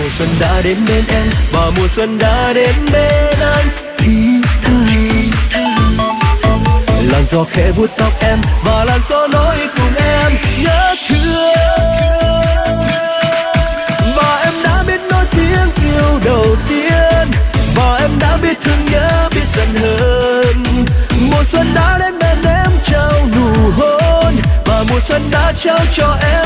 mùa xuân đã đến bên em và mùa xuân đã đến bên anh. Thì làn gió khẽ vuốt tóc em và làn gió nói cùng em nhớ thương. Và em đã biết nói tiếng yêu đầu tiên, và em đã biết thương nhớ biết giận hờn. Mùa xuân đã đến bên em trao nụ hôn, và mùa xuân đã trao cho em